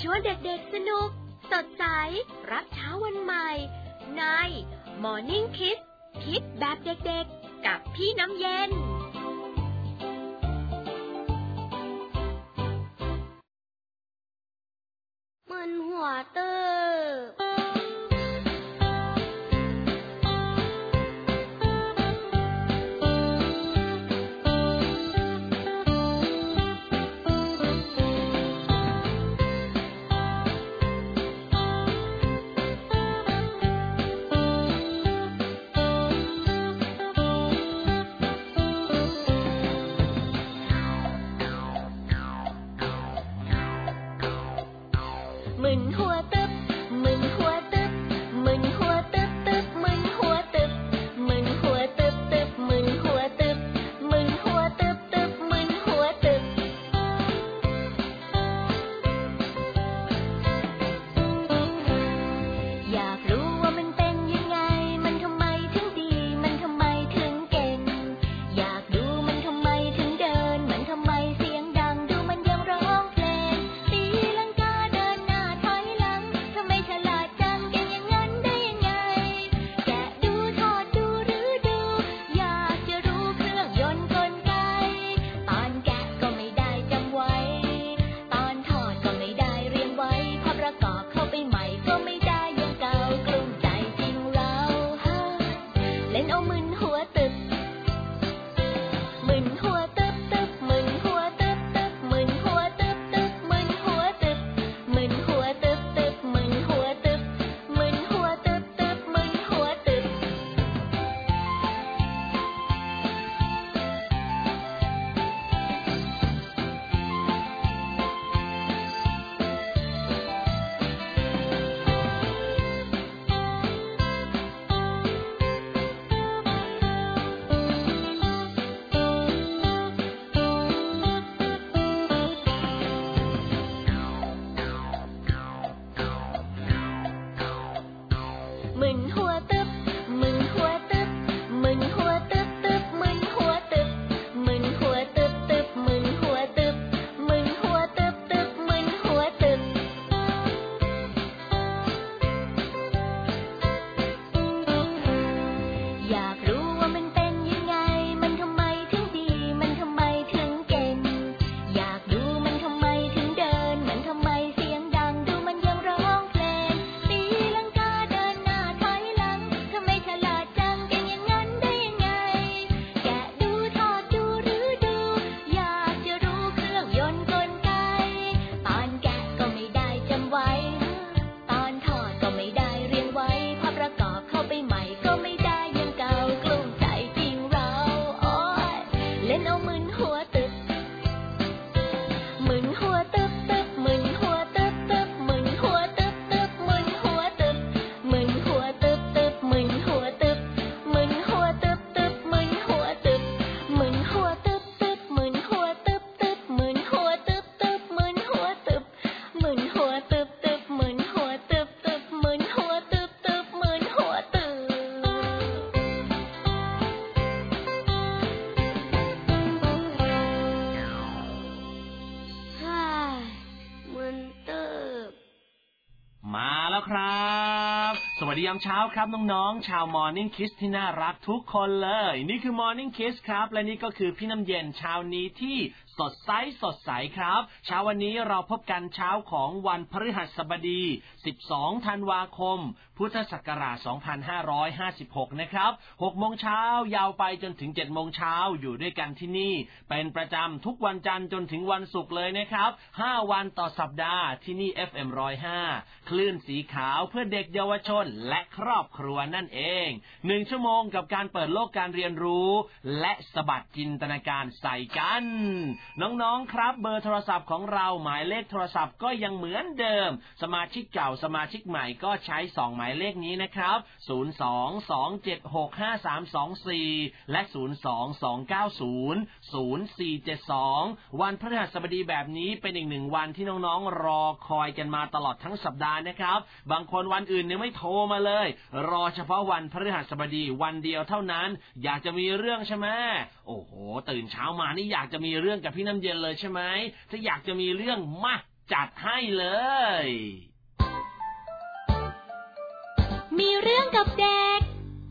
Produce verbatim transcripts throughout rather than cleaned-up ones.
ชวนเด็กๆสนุกสดใสรับเช้าวันใหม่ใน Morning Kiss คิดแบบเด็กๆกับพี่น้ำเย็นมึนหัวตื้อมึนหัวตึ๊บมึนหัวตึ๊บมึนหัวตึ๊บตึ๊บมึนหัวตึ๊บมึนหัวตึ๊บตึ๊บมึนหัวตึ๊บมึนหัวตึ๊บตึ๊บมึนหัวตึ๊บอยากรู้ว่ามันเป็นยังไงมันทำไมถึงดีมันทำไมถึงเก่งอยากดูมันทำไมถึงเดินมันทำไมเสียงดังดูมันยังร้องเพลงตีลังกาเดินหน้าถอยหลังทำไมฉลาดจังเก่งอย่างนั้นได้ยังไงแกะดูทอดดูหรือดูอยากจะรู้เครื่องยนต์กลไกตอนแกะก็ไม่ได้จำไว้ตอนทอดก็ไม่ได้เรียงไว้พอประกอบเข้าไปใหม่ก็ไม่ได้ยังเก่ากลุ้มใจจริงเราเฮ้ยเล่นเอามึนหัวตึ๊บมึนหัวตึ๊บตึ๊บมึนหัวตึ๊บตึ๊บมึนหัวตึ๊บตึ๊บมึนหัวตึ๊บมึนหัวตึ๊บตึ๊บมึนหัวตึ๊บมึนหัวตึ๊บตึ๊บมึนหัวตึ๊บมึนหัวตึ๊บมึนหัวตึ๊บมึนหัวตึ๊บตึ๊บมึนหัวตึ๊บมึนหัวตึ๊บตึ๊บมึนหัวตึ๊บมึนหัวตึ๊บตึ๊บมึนหัวตึ๊บอยากรู้ว่ามันเป็นยังไงมันทำไมถึงดีมันทำไมถึงเก่งอยากดูมันทำไมถึงเดินมันทำไมเสียงดังดูมันยังร้องเพลงตีลังกาเดินหน้าถอยหลังทำไมฉลาดจังเก่งอย่างนั้นได้ยังไงแกะดูทอดดูหรือดูอยากจะรู้เครื่องยนต์กลไกตอนแกะก็ไม่ได้จำไว้ตอนทอดก็ไม่ได้เรียงไว้พอประกอบเข้าไปใหม่ก็ไม่ได้ยังเก่ากลุ้มใจจริงเราโอ๊ยเล่นเอามึนหัวตึ๊บมึนหัวตึ๊บตึ๊บมึนหัวตึ๊บตึ๊บมึนหัวตึ๊บตึ๊บมึนหัวตึ๊บมึนหัวตึ๊บตึ๊บมึนหัวตึ๊บมึนหัวตึ๊บตึ๊บมึนหัวตึ๊บมึนหัวตึ๊บตึ๊บมึนหัวตึ๊บตึ๊บมึนหัวตึ๊บตึ๊บมึนหัวตึ๊บมึนหัวตึ๊บตึ๊บมึนหัวตึ๊บตึ๊บมึนหัวตึ๊บตึ๊บมึนหัวตึ๊บฮ่ามึนตึ๊บมาแล้วครับสวัสดียามเช้าครับน้องๆชาว Morning Kiss ที่น่ารักทุกคนเลยนี่คือ Morning Kiss ครับและนี่ก็คือพี่น้ำเย็นเช้านี้ที่สดใสสดใสครับเช้าวันนี้เราพบกันเช้าของวันพฤหัสบดีสิบสองธันวาคมพุทธศักราชสองพันห้าร้อยห้าสิบหกนะครับหกโมงเช้ายาวไปจนถึงเจ็ดโมงเช้าอยู่ด้วยกันที่นี่เป็นประจำทุกวันจันทร์จนถึงวันศุกร์เลยนะครับห้าวันต่อสัปดาห์ที่นี่ เอฟ เอ็ม หนึ่งศูนย์ห้า คลื่นสีขาวเพื่อเด็กเยาวชนและครอบครัวนั่นเองหนึ่งชั่วโมงกับการเปิดโลกการเรียนรู้และสะบัดจินตนาการใส่กันน้องๆครับเบอร์โทรศัพท์ของเราหมายเลขโทรศัพท์ก็ยังเหมือนเดิมสมาชิกเก่าสมาชิกใหม่ก็ใช้สองหมายเลขนี้นะครับศูนย์ สอง สอง เจ็ด หก ห้า สาม สอง สี่และศูนย์ สอง สอง เก้า ศูนย์ ศูนย์ สี่ เจ็ด สองวันพฤหัสบดีแบบนี้เป็นอีกหนึ่งวันที่น้องๆรอคอยกันมาตลอดทั้งสัปดาห์นะครับบางคนวันอื่นเนี่ยไม่โทรมาเลยรอเฉพาะวันพฤหัสบดีวันเดียวเท่านั้นอยากจะมีเรื่องใช่ไหมโอ้โหตื่นเช้ามานี่อยากจะมีเรื่องกับพี่น้ำเย็นเลยใช่ไหมถ้าอยากจะมีเรื่องมาจัดให้เลยมีเรื่องกับเด็ก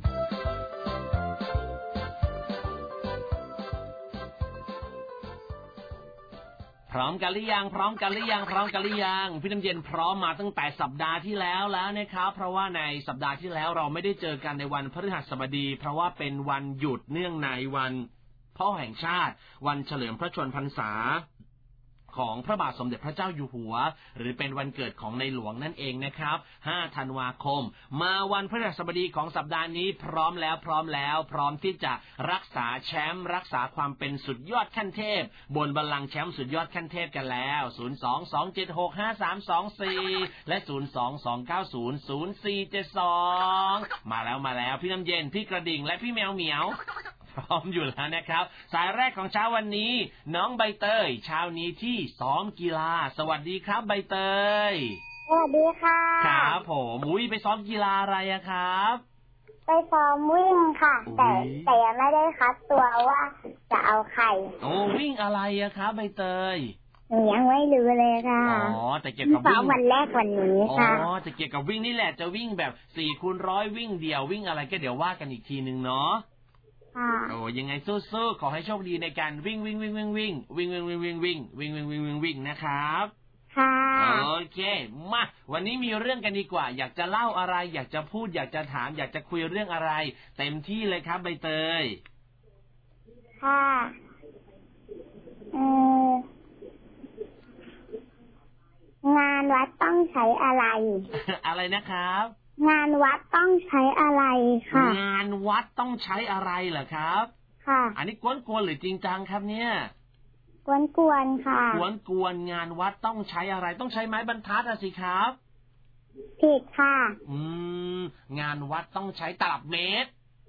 พร้อมกันหรือยังพร้อมกันหรือยังพร้อมกันหรือยังพี่น้ำเย็นพร้อมมาตั้งแต่สัปดาห์ที่แล้วแล้วนะครับเพราะว่าในสัปดาห์ที่แล้วเราไม่ได้เจอกันในวันพฤหัสบดีเพราะว่าเป็นวันหยุดเนื่องในวันพ่อแห่งชาติวันเฉลิมพระชนมพรรษาของพระบาทสมเด็จพระเจ้าอยู่หัวหรือเป็นวันเกิดของในหลวงนั่นเองนะครับห้าธันวาคมมาวันพฤหัสบดีของสัปดาห์นี้พร้อมแล้วพร้อมแล้วพร้อมที่จะรักษาแชมป์รักษาความเป็นสุดยอดขั้นเทพบนบัลลังก์แชมป์สุดยอดขั้นเทพกันแล้วศูนย์ สอง สอง เจ็ด หก ห้า สาม สอง สี่และศูนย์ สอง สอง เก้า ศูนย์ ศูนย์ สี่ เจ็ด สองมาแล้วมาแล้วพี่น้ำเย็นพี่กระดิ่งและพี่แมวเหมียวพร้อมอยู่แล้วนะครับสายแรกของเช้าวันนี้น้องใบเตยเช้านี้ที่ซ้อมกีฬาสวัสดีครับใบเตยสวัสดีค่ะครับผมอุ้ยไปซ้อมกีฬาอะไรอะครับไปซ้อมวิ่งค่ะแต่แต่ยังไม่ได้คัดตัวว่าจะเอาใครโอ้วิ่งอะไรอะครับใบเตยหนูยังไม่รู้เลยค่ะอ๋อแต่เกี่ยวกับวิ่งวันแรกวันนี้ค่ะอ๋อแต่เกี่ยวกับวิ่งนี่แหละจะวิ่งแบบสี่คูณร้อยวิ่งเดี่ยววิ่งอะไรก็เดี๋ยวว่ากันอีกทีนึงเนาะโอ้ยังไงสู้ๆขอให้โชคดีในการวิ่งวิ่งวิ่งวิ่งวิ่งวิ่งวิ่งวิ่งวิ่งวิ่งวิ่งวิ่งวิ่งวิ่งวิ่งนะครับค่ะโอเคมาวันนี้มีเรื่องกันดีกว่าอยากจะเล่าอะไรอยากจะพูดอยากจะถามอยากจะคุยเรื่องอะไรเต็มที่เลยครับใบเตยค่ะเอองานวัดต้องใช้อะไรอะไรนะครับงานวัดต้องใช้อะไรค่ะงานวัดต้องใช้อะไรเหรอครับค่ะอันนี้กวนๆหรือจริงจังครับเนี่ยกวนๆค่ะกวนๆงานวัดต้องใช้อะไรต้องใช้ไม้บรรทัดสิครับผิดค่ะอืมงานวัดต้องใช้ตลับเมตร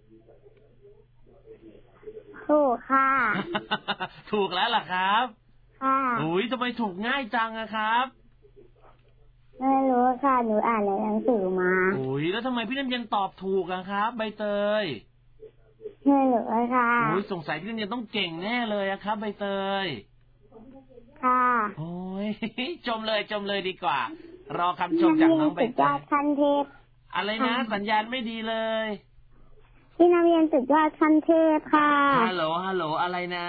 ถูกค่ะถูกแล้วล่ะครับค่ะอุ้ยทำไมถูกง่ายจังอะครับไม่รู้ค่ะหนูอ่านในหนังสือมาโอ้ยแล้วทำไมพี่น้ำเย็นตอบถูกอะครับใบเตยไม่รู้ค่ะโอ้ยสงสัยพี่น้ำเย็นต้องเก่งแน่เลยอะครับใบเตยค่ะโอ้ยชมเลยชมเลยดีกว่ารอคำชมจากน้องใบเตยขั้นเทพอะไรนะสัญญาณไม่ดีเลยพี่น้ำเย็นสุดยอดขั้นเทพค่ะฮัลโหลฮัลโหลอะไรนะ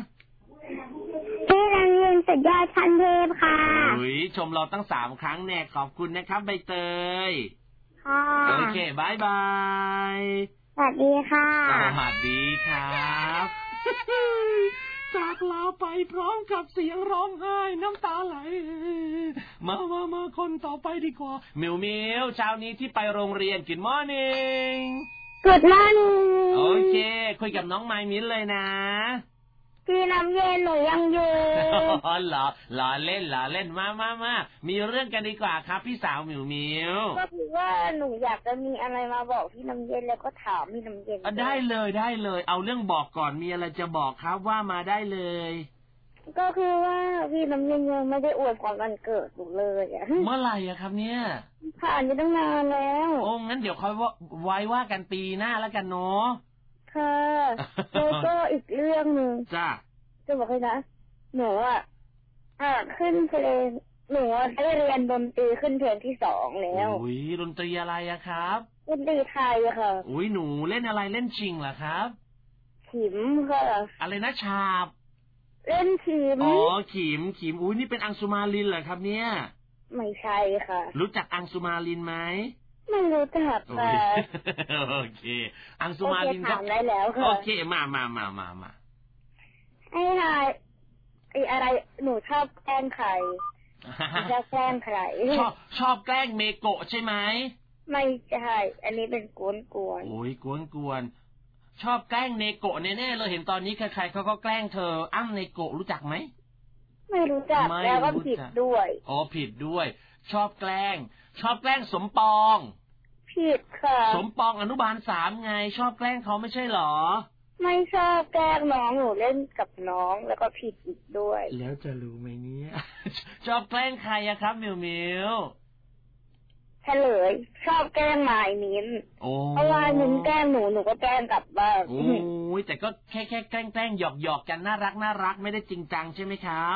พี่น้ำเย็นสุดยอดขั้นเทพค่ะอุ้ยชมเราตั้งสามครั้งแน่ขอบคุณนะครับใบเตยค่ะโอเคบายบายสวัสดีค่ะสวัสดีครับจากลาไปพร้อมกับเสียงร้องไห้น้ำตาไหลมามามาคนต่อไปดีกว่ามิวมิวเช้านี้ที่ไปโรงเรียน Good morning Good morning โอเคคุยกับน้องไมมิ้นเลยนะพี่น้ำเย็นหนูยังอยู่อ๋อเหรอหล่อเล่นหล่อเล่นมามามามีเรื่องกันดีกว่าครับพี่สาวมิวมิวก็คือว่าหนูอยากจะมีอะไรมาบอกพี่น้ำเย็นแล้วก็ถามพี่น้ำเย็นได้เลยได้เลยเอาเรื่องบอกก่อนมีอะไรจะบอกครับว่ามาได้เลยก็คือว่าพี่น้ำเย็นยังไม่ได้อวยพรวันเกิดหนูเลยอะเมื่อไหร่อะครับเนี่ยผ่านไปตั้งนานแล้วโอ้งั้นเดี๋ยวค่อยว่าไว้ว่ากันปีหน้าแล้วกันเนาะค่ะแล้วก็อีกเรื่องนึงจ้าจะบอกให้นะหนูอ่ะอ่าขึ้นเพลงหนูได้เรียนดนตรีขึ้นเพลงที่สองแล้วอุ้ยดนตรีอะไรอะครับดนตรีไทยค่ะอุ้ยหนูเล่นอะไรเล่นชิงเหรอครับขิมค่ะอะไรนะชาบเล่นขิมอ๋อขิมขิมอุ้ยนี่เป็นอังสุมาลินเหรอครับเนี่ยไม่ใช่ค่ะรู้จักอังสุมาลินไหมไม่รู้จักค่ะโอเคอังสุมาลินก็ถามได้แล้วค่ะโอเคมามามามามาไอ้นายไอ้อะไรหนูชอบแกล้งใครชอบแกล้งใครชอบชอบแกล้งเมโกะใช่ไหมไม่ใช่อันนี้เป็นกวนกวนโอ้ยกวนกวนชอบแกล้งเนโกะแน่ๆเลยเห็นตอนนี้ใครๆเขาก็แกล้งเธออ้ำเนโกะรู้จักไหมไม่รู้จักแล้วก็ผิดด้วยอ๋อผิดด้วยชอบแกล้งชอบแกล้งสมปองผิดค่ะสมปองอนุบาลสามไงชอบแกล้งเขาไม่ใช่หรอไม่ชอบแกล้งน้องหนูเล่นกับน้องแล้วก็ผิดอีกด้วยแล้วจะรู้ไหมเนี่ยชอบแกล้งใครอะครับมิวมิวเฉลยชอบแกล้งไม้มิ้นเพราะว่ามิ้นแกล้งหนูหนูก็แกล้งกลับบ้างโอ้ยแต่ก็แค่แค่แกล้งแกล้งหยอกหยอกกันน่ารักน่ารักไม่ได้จริงจังใช่ไหมครับ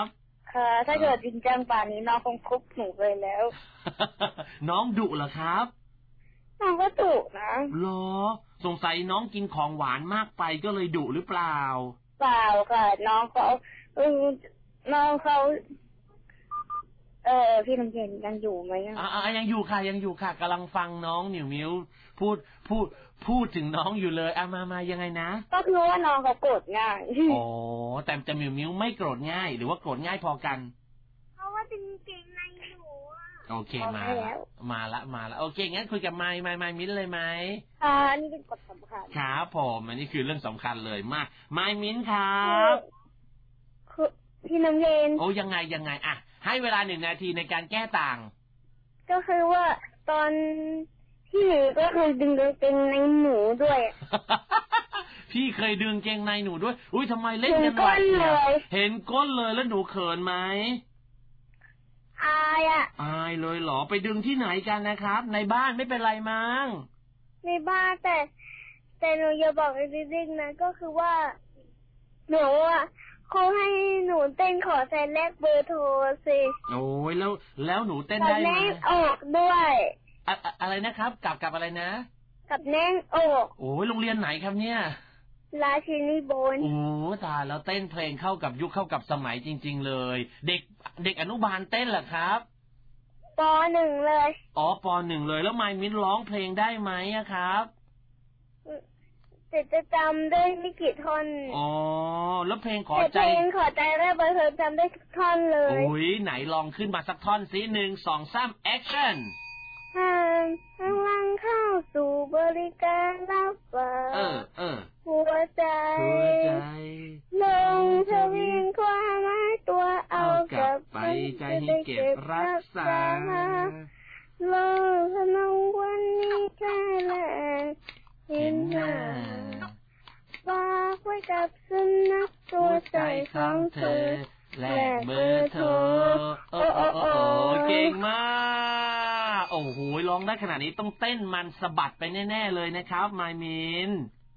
ค่ะถ้าเกิดจริงจังป่านนี้น้องคงคุกหนูไปแล้วน้องดุเหรอครับน้องก็ดุนะหรอสงสัยน้องกินของหวานมากไปก็เลยดุหรือเปล่าเปล่าค่ะน้องเขาเออน้องเขาเออพี่น้ำเย็นยังอยู่ไหมอ่ายังอยู่ค่ะยังอยู่ค่ะกำลังฟังน้องหนิวมิ้วพูดพูดพูดถึงน้องอยู่เลยอ่ะมามายังไงนะก็คือว่าน้องเขาโกรธง่ายอ๋อแต่แต่มิวมิ้วไม่โกรธง่ายหรือว่าโกรธง่ายพอกันเพราะว่าจริงๆในหนูโอเคมาแล้วมาละมาละโอเคงั้นคุยกับไมค์ไมค์ไมค์มิ้นเลยไหมค่ะอันนี้เป็นกฎสำคัญครับผมอันนี้คือเรื่องสำคัญเลยมาไมค์มิ้นครับคือพี่น้ำเย็นโอ้ยังไงยังไงอ่ะให้เวลาหนึ่งนาทีในการแก้ต่างก็คือว่าตอนที่หนูก็เคยดึงกางเกงในหนูด้วยพี่เคยดึงเกงในหนูด้วยอุ้ยทำไมเล่นกันหวาดเสียวเห็นก้นเลยแล้วหนูเขินไหมอายอ่ะอายเลยเหรอไปดึงที่ไหนกันนะครับในบ้านไม่เป็นไรมั้งในบ้านแต่แต่หนูอย่าบอกไอ้ดิ้งนะก็คือว่าหนูอ่ะเขาให้หนูเต้นขอแซนแลกเบอร์โทรสิโอ้ยแล้วแล้วหนูเต้นได้ไหมกับแน่นอกด้วยอะอะไรนะครับกับกับอะไรนะกับแน่นอกโอ้ยโรงเรียนไหนครับเนี่ยราชินีบนโอ้ตายแล้วเต้นเพลงเข้ากับยุคเข้ากับสมัยจริงๆเลยเด็กเด็กอนุบาลเต้นเหรอครับปหนึ่งเลยอ๋อปหนึ่งเลยแล้วไมค์มิ้นร้องเพลงได้ไหมอะครับแต่จะจำได้ไม่กี่ท่อนอ๋อแล้วเพลงขอใจเพลงขอใจแรกเบอร์เธอจำได้ทุกท่อนเลยโอ้ยไหนลองขึ้นมาสักท่อนสิหนึ่งสองสามแอคชั่นห่างกำลังเข้าสู่บริการรับฝากเออเออหัวใจลงทะเบียนความหมายตัวเอากลับไปใจให้เก็บรักษาลงพนมวันนี้แค่แลเห็นหน้าฝากไว้กับสุนัขตัวใจของเธอแลกเบอร์โทรโอ้โอ้โอ้เก่งมากโอ้โหร้องได้ขนาดนี้ต้องเต้นมันสะบัดไปแน่ๆเลยนะครับไมค์มิน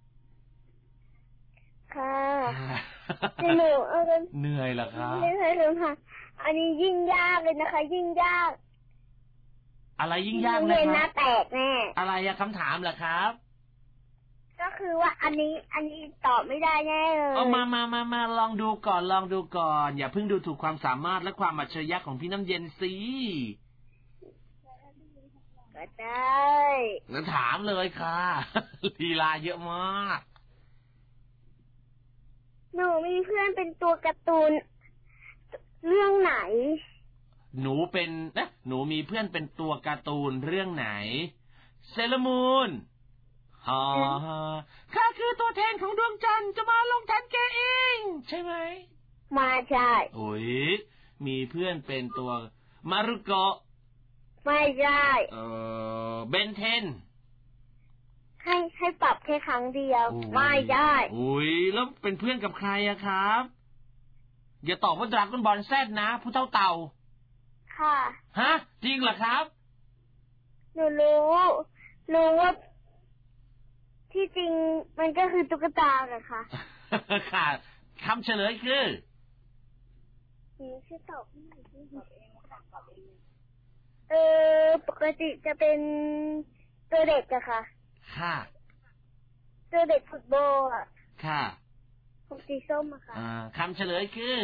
ค่ะหนูเอาเป็นเหนื่อยเหรอครับไม่ใช่เลยค่ะอันนี้ยิ่งยากเลยนะคะยิ่งยากอะไรยิ่งยากนะครับเรียนหน้าแตกแน่อะไรอะคำถามเหรอครับก็คือว่าอันนี้อันนี้ตอบไม่ได้แน่เลยเอามามามามาลองดูก่อนลองดูก่อนอย่าเพิ่งดูถูกความสามารถและความอัจฉริยะของพี่น้ำเย็นสิก็ได้งั้นถามเลยค่ะลีลาเยอะมากหนูมีเพื่อนเป็นตัวการ์ตูนเรื่องไหนหนูเป็นนะหนูมีเพื่อนเป็นตัวการ์ตูนเรื่องไหนเซเลมูนฮ่าข้าคือตัวแทนของดวงจันทร์จะมาลงทันแกเองใช่ไหมมาใช่โอ้ยมีเพื่อนเป็นตัวมารุโกะไม่ใช่เออเบนเทนให้ให้ปรับแค่ครั้งเดียวไม่ได้โอ้ยแล้วเป็นเพื่อนกับใครอะครับอย่าตอบว่าดราก้อนบอลแซดนะผู้เท่าเต่าค่ะฮะจริงเหรอครับหนูรู้รู้ว่าที่จริงมันก็คือตุ๊กตาอะค่ะค่ะคำเฉลยคือนี่ชื่อตอบไม่ได้ชื่อตอบเองตอบเองเออปกติจะเป็นตัวเด็กอะค่ะค่ะตัวเด็กฟุตบอลอะค่ะผมสีส้มอะค่ะคำเฉลยคือ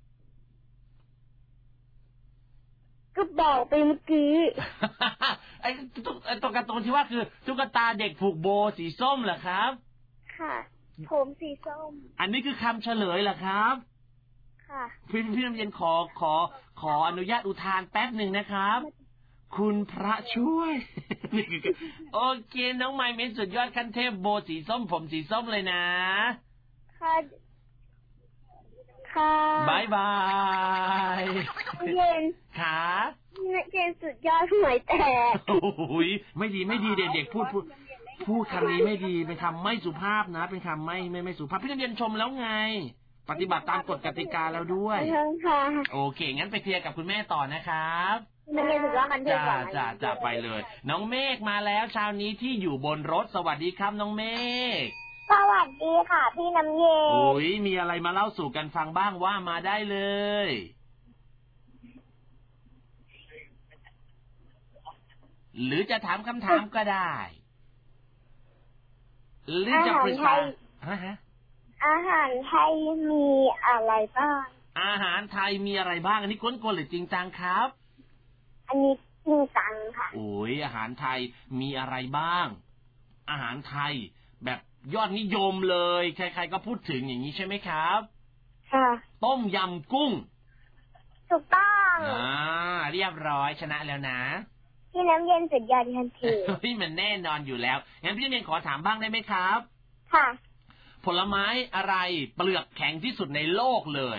ก็บอกไปเมื่อกี้ไอ้ตัวการ์ตูนที่ว่าคือตุ๊กตาเด็กผูกโบสีส้มเหรอครับค่ะผมสีส้มอันนี้คือคำเฉลยเหรอครับค่ะพี่พี่น้ำเย็นขอขอขออนุญาตอุทานแป๊บหนึ่งนะครับคุณพระช่วยนี่คือโอเคน้องไมค์เมนสุดยอดขั้นเทพโบสีส้มผมสีส้มเลยนะค่ะค่ะบายบายเย็นค่ะเย็นสุดยอดหวยแตกโอ้ยไม่ดีไม่ดีเด็กๆพูดพูดพูดคำนี้ไม่ดีเป็นคำไม่สุภาพนะเป็นคำไม่ไม่ไม่สุภาพพี่น้ำเย็นชมแล้วไงปฏิบัติตามกฎกติกาแล้วด้วยโอเคงั้นไปเคลียร์กับคุณแม่ต่อนะครับจ้าจ้าจ้าไปเลยน้องเมฆมาแล้วเช้านี้ที่อยู่บนรถสวัสดีครับน้องเมฆสวัสดีค่ะพี่น้ำเย็นโอ้ยมีอะไรมาเล่าสู่กันฟังบ้างว่ามาได้เลยหรือจะถามคำถามก็ได้หรือจะปรึกษาฮะอาหารไทยมีอะไรบ้างอาหารไทยมีอะไรบ้างอันนี้กวนๆหรือจริงจังครับอันนี้จริงจังค่ะโอ้ยอาหารไทยมีอะไรบ้างอาหารไทยแบบยอดนิยมเลยใครๆก็พูดถึงอย่างนี้ใช่ไหมครับค่ะต้มยำกุ้งถูกต้องอ่าเรียบร้อยชนะแล้วนะพี่น้ำเย็นสุดยอดทันทีเฮ้ยมันแน่นอนอยู่แล้วงั้นพี่น้ำเย็นขอถามบ้างได้ไหมครับค่ะผลไม้อะไรเปลือกแข็งที่สุดในโลกเลย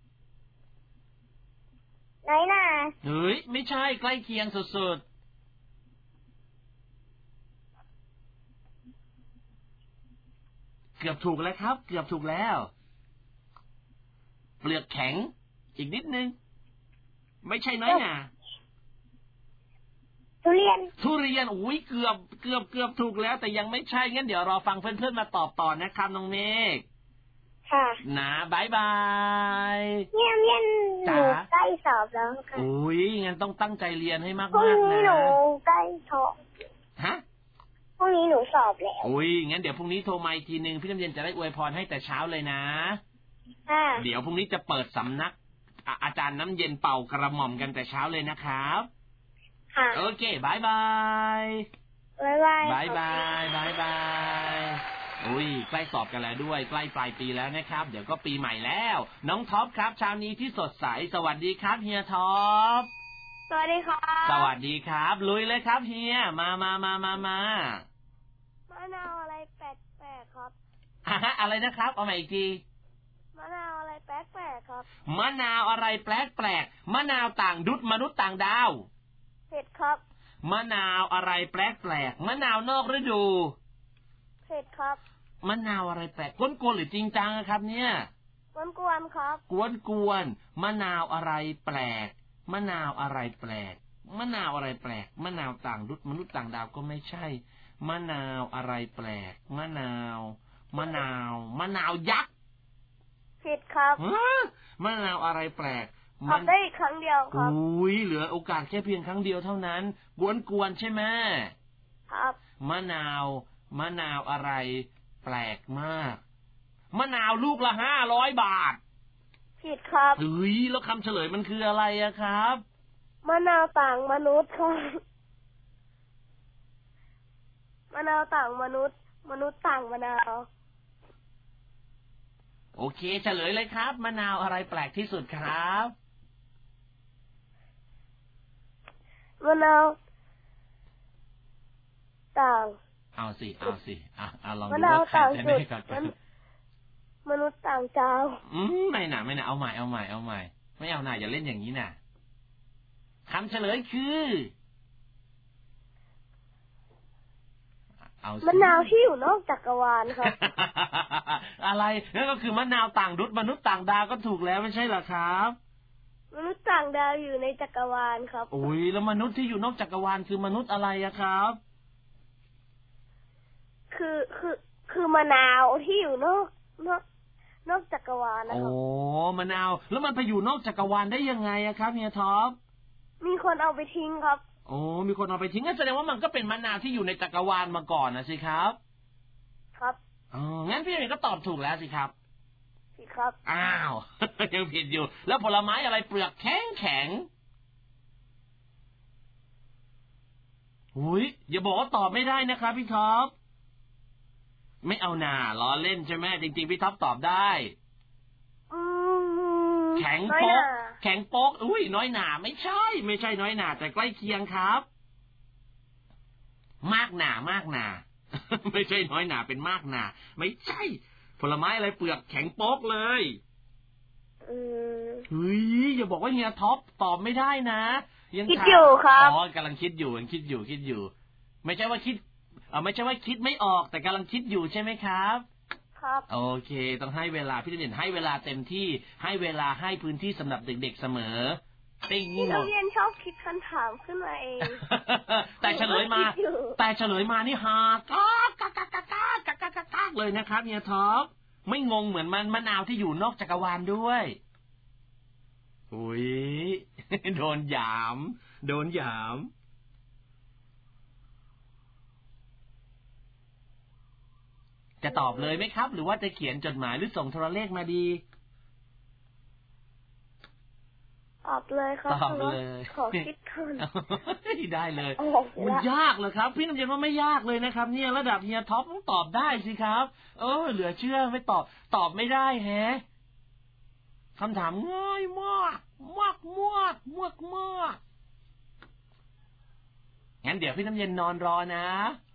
ไหนน่ะเฮ้ยไม่ใช่ใกล้เคียงสุดๆเกือบถูกแล้วครับเกือบถูกแล้วเปลือกแข็งอีกนิดนึงไม่ใช่น้อยหน่าทุเรียนทุเรียนอุ้ยเกือบเกือบเกือบถูกแล้วแต่ยังไม่ใช่งั้นเดี๋ยวรอฟังเพื่อนๆมาตอบต่อนะครับน้องเมฆค่ะนะบายบายเนี่ยเนี่ยหนูใกล้สอบแล้วค่ะอุ้ยงั้นต้องตั้งใจเรียนให้มากๆนะพรุ่งนี้หนูใกล้สอบฮะพรุ่งนี้หนูสอบแล้วอุ้ยงั้นเดี๋ยวพรุ่งนี้โทรมาอีกทีนึงพี่น้ำเย็นจะได้อวยพรให้แต่เช้าเลยนะค่ะเดี๋ยวพรุ่งนี้จะเปิดสำนักอาจารย์น้ำเย็นเป่ากระหม่อมกันแต่เช้าเลยนะครับค่ะโอเคบายบายบายบายบายบายบายบายอุ้ยใกล้สอบกันแล้วด้วยใกล้ปลายปีแล้วนะครับเดี๋ยวก็ปีใหม่แล้วน้องท็อปครับเช้านี้ที่สดใสสวัสดีครับเฮียท็อปสวัสดีครับสวัสดีครับลุยเลยครับเฮียมามามามามามะนาวอะไรแปลกๆครับอะอะไรนะครับเอาใหม่อีกทีมะนาวอะไรแปลกๆครับมะนาวอะไรแปลกๆมะนาวต่างดุจมนุษย์ต่างดาวเผ็ดครับมะนาวอะไรแปลกๆมะนาวนอกฤดูเผ็ดครับมะนาวอะไรแปลกกวนๆหรือจริงจังครับเนี่ยกวนๆครับกวนๆมะนาวอะไรแปลกมะนาวอะไรแปลกมะนาวอะไรแปลกมะนาวต่างดุจมนุษย์ต่างดาวก็ไม่ใช่มะนาวอะไรแปลกมะนาวมะนาวมะนาวยักษ์ผิดครับมะนาวอะไรแปลกตอบได้อีกครั้งเดียวครับอุ้ยเหลือโอกาสแค่เพียงครั้งเดียวเท่านั้นกวนๆใช่ไหมครับมะนาวมะนาวอะไรแปลกมากมะนาวลูกละห้าร้อยบาทผิดครับเฮ้ยแล้วคำเฉลยมันคืออะไรอะครับมะนาวต่างมนุษย์ครับมะนาวต่างมนุษย์มนุษย์ต่างมะนาวโอเคเฉลยเลยครับมะนาวอะไรแปลกที่สุดครับมะนาวต่างเอาสิเอาสิอ่ะอ่ะลองดูว่าใครจะได้ก่อนมนุษย์ต่างดาวอืมไม่น่ะไม่น่ะเอาใหม่เอาใหม่เอาใหม่ไม่เอาหน่าอย่าเล่นอย่างนี้น่ะคำเฉลยคือมะนาวที่อยู่นอกจักรวาลครับอะไรนั่นก็คือมะนาวต่างดุจมนุษย์ต่างดาวก็ถูกแล้วไม่ใช่เหรอครับมนุษย์ต่างดาวอยู่ในจักรวาลครับโอ้ยแล้วมนุษย์ที่อยู่นอกจักรวาลคือมนุษย์อะไรอะครับคือคือคือมะนาวที่อยู่นอกนอกนอกจักรวาลนะครับโอ้มะนาวแล้วมันไปอยู่นอกจักรวาลได้ยังไงอะครับเฮียท็อปมีคนเอาไปทิ้งครับโอ้มีคนเอาไปทิ้งงั้นแสดงว่ามันก็เป็นมะนาวที่อยู่ในจักรวาลมาก่อนนะสิครับครับอ๋องั้นพี่เองก็ตอบถูกแล้วสิครับผิดครับอ้าวยังผิดอยู่แล้วผลไม้อะไรเปลือกแข็งแข็งหุยอย่าบอกว่าตอบไม่ได้นะครับพี่ท็อปไม่เอาหน่าล้อเล่นใช่ไหมจริงๆพี่ท็อปตอบได้แข็งโป๊กแข็งโป๊กอุ้ยน้อยหนาไม่ใช่ไม่ใช่น้อยหนาแต่ใกล้เคียงครับมากหนามากหนาไม่ใช่น้อยหนาเป็นมากหนาไม่ใช่ผลไม้อะไรเปลือกแข็งโป๊กเลยเฮ้ยอย่าบอกว่าเฮียท็อปตอบไม่ได้นะยังคิดอยู่ครับอ๋อกำลังคิดอยู่ยังคิดอยู่คิดอยู่ไม่ใช่ว่าคิดเออไม่ใช่ว่าคิดไม่ออกแต่กำลังคิดอยู่ใช่ไหมครับครับโอเคต้องให้เวลาพี่เด่นให้เวลาเต็มที่ให้เวลาให้พื้นที่สำหรับเด็กๆเสมอติ๊งพี่นักเรียนชอบคิดคำถามขึ้นมาเองแต่เฉลยมาแต่เฉลยมานี่ฮาก๊ากก๊ากก๊ากก๊ากก๊ากก๊ากก๊ากเลยนะครับเฮียท็อปไม่งงเหมือนมันมะนาวที่อยู่นอกจักรวาลด้วยอุ้ยโดนหยามโดนหยามจะตอบเลยไหมครับหรือว่าจะเขียนจดหมายหรือส่งโทรเลขมาดีตอบเลยครับตอบเลยขอคิดก่อนได้เลยมันยากเหรอครับพี่น้ำเย็นว่าไม่ยากเลยนะครับเนี่ยระดับเฮียท็อปต้องตอบได้สิครับเออเหลือเชื่อไม่ตอบตอบไม่ได้แฮะคำถามง่ายมากมากมากมากมากงั้นเดี๋ยวพี่น้ำเย็นนอนรอนะ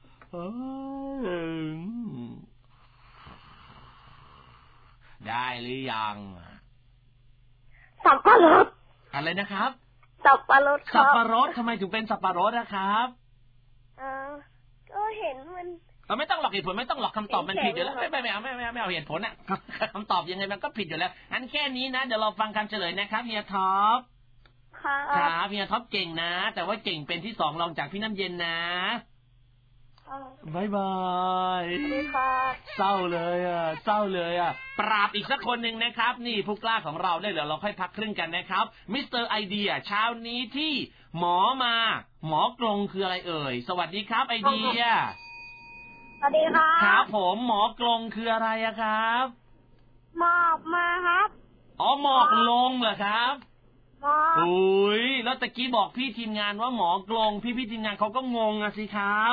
ได้หรือยังสับปะรดอะไรนะครับสับปะรดสับปะรดทำไมถึงเป็นสับปะรดนะครับเออก็เห็นมันเราไม่ต้องหลอกเหตุผลไม่ต้องหลอกคำตอบมันผิดอยู่แล้วไม่ไม่ไม่เอาไม่ไม่ไม่เอาเหตุผลอ่ะคำตอบยังไงมันก็ผิดอยู่แล้วงั้นแค่นี้นะเดี๋ยวเราฟังคำเฉลยนะครับเฮียท็อปครับเฮียท็อปเก่งนะแต่ว่าเก่งเป็นที่สองรองจากพี่น้ำเย็นนะบายบายเศร้าเลยอ่ะเศร้าเลยอ่ะปราบอีกสักคนหนึ่งนะครับนี่ผู้กล้าของเราได้เดี๋ยวเราค่อยพักครึ่งกันนะครับมิสเตอร์ไอเดียเช้านี้ที่หมอมาหมอกลงคืออะไรเอ่ยสวัสดีครับไอเดียสวัสดีครับครับผมหมอกลงคืออะไรอะครับหมอกมาครับอ๋อหมอกลงเหรอครับโอ้ยแล้วตะกี้บอกพี่ทีมงานว่าหมอกลงพี่พี่ทีมงานเขาก็งงอะสิครับ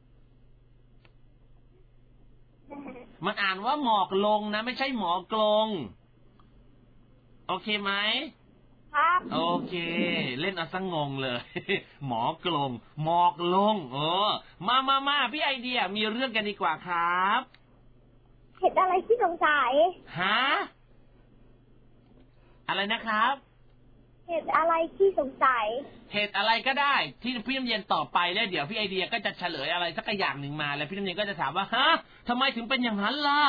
มันอ่านว่าหมอกลงนะไม่ใช่หมอกลงโอเคไหมครับโอเคเล่นเอาซะงงเลยหมอกลงหมอกลงเออมามามาพี่ไอเดียมีเรื่องกันดีกว่าครับเห็นอะไรที่สงสัยฮะอะไรนะครับเห็ดอะไรที่สงสัยเห็ดอะไรก็ได้ที่พี่น้ำเย็นตอบไปแล้วเดี๋ยวพี่ไอเดียก็จะเฉลยอะไรสักอย่างหนึ่งมาแล้วพี่น้ำเย็นก็จะถามว่าฮะทำไมถึงเป็นอย่างนั้นล่ะ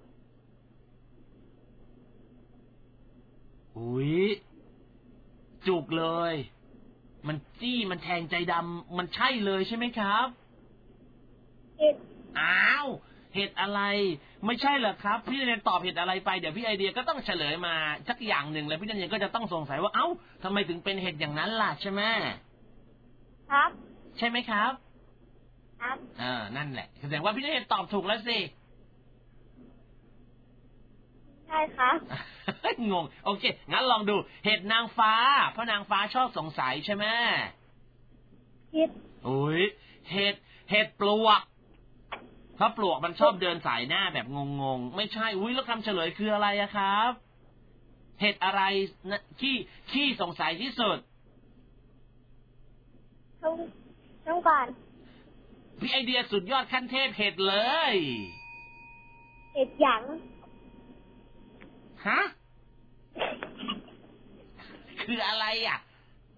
อุ๊ยจุกเลยมันจี้มันแทงใจดำมันใช่เลยใช่ไหมครับเห็ดอ้าวเห็ดอะไรไม่ใช่เหรอครับพี่น้ำเย็นตอบเห็ดอะไรไปเดี๋ยวพี่ไอเดียก็ต้องเฉลยมาสักอย่างหนึ่งแล้วพี่น้ำเย็นก็จะต้องสงสัยว่าเอ้าทำไมถึงเป็นเห็ดอย่างนั้นล่ะใช่ไหมครับใช่ไหมครับครับเออนั่นแหละแสดงว่าพี่น้ำเย็นตอบถูกแล้วสิใช่ครับงงโอเคงั้นลองดูเห็ดนางฟ้าเพราะนางฟ้าชอบสงสัยใช่ไหมเห็ดโอ้ยเห็ดเห็ดปลวกเพราะปลวกมันชอบเดินสายหน้าแบบงงๆไม่ใช่อุ้ยแล้วคำเฉลยคืออะไรอะครับเห็ดอะไรนะขี้ขี้สงสัยที่สุดต้องต้องก่อนพี่ไอเดียสุดยอดขั้นเทพเห็ดเลยเห็ดหยางฮะคืออะไรอ่ะ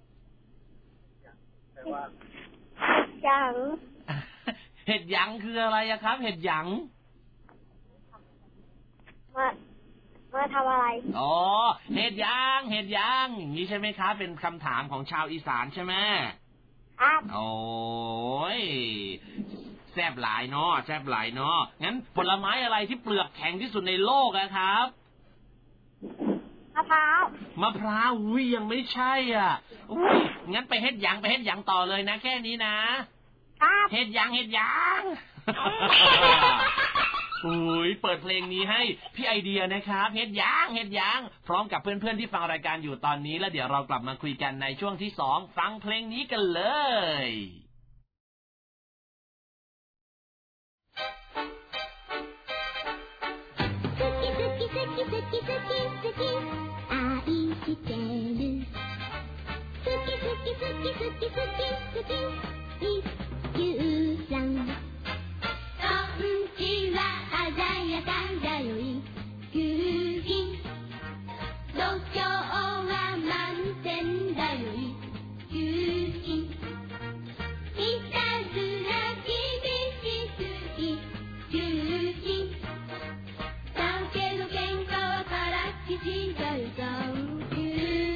หยางเห็ดหยางคืออะไรอะครับเห็ดหยางมามาทำอะไรอ๋อเห็ดหยางเห็ดหยางอย่างนี้ใช่ไหมครับเป็นคำถามของชาวอีสานใช่ไหมครับโอ้ยแซ่บหลายเนาะแซ่บหลายเนาะงั้นผลไม้อะไรที่เปลือกแข็งที่สุดในโลกอะครับมะพร้าวมะพร้าวอุ้ยยังไม่ใช่อ่ะอุ้ยงั้นไปเห็ดหยางไปเห็ดหยางต่อเลยนะแค่นี้นะเห็ดหยางเห็ดหยางอุ้ยเปิดเพลงนี้ให้พี่ไอเดียนะครับเห็ดหยางเห็ดหยางพร้อมกับเพื่อนๆที่ฟังรายการอยู่ตอนนี้แล้วเดี๋ยวเรากลับมาคุยกันในช่วงที่สองฟังเพลงนี้กันเลยだけど喧嘩はからっきしだよ